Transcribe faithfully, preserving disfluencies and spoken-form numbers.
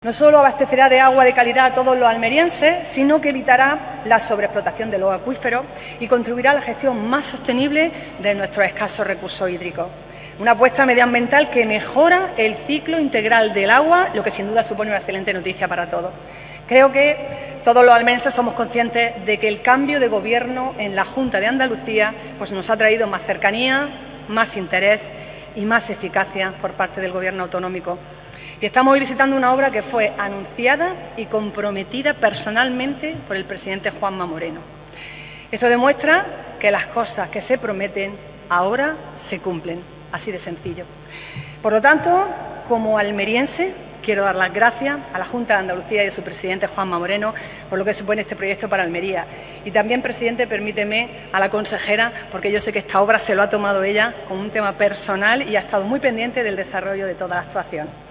No solo abastecerá de agua de calidad a todos los almerienses, sino que evitará la sobreexplotación de los acuíferos y contribuirá a la gestión más sostenible de nuestros escasos recursos hídricos. Una apuesta medioambiental que mejora el ciclo integral del agua, lo que sin duda supone una excelente noticia para todos. Creo que todos los almerienses somos conscientes de que el cambio de gobierno en la Junta de Andalucía pues nos ha traído más cercanía, más interés y más eficacia por parte del Gobierno autonómico. Y estamos hoy visitando una obra que fue anunciada y comprometida personalmente por el presidente Juanma Moreno. Eso demuestra que las cosas que se prometen ahora se cumplen, así de sencillo. Por lo tanto, como almeriense, quiero dar las gracias a la Junta de Andalucía y a su presidente Juanma Moreno por lo que supone este proyecto para Almería. Y también, presidente, permíteme a la consejera, porque yo sé que esta obra se lo ha tomado ella como un tema personal y ha estado muy pendiente del desarrollo de toda la actuación.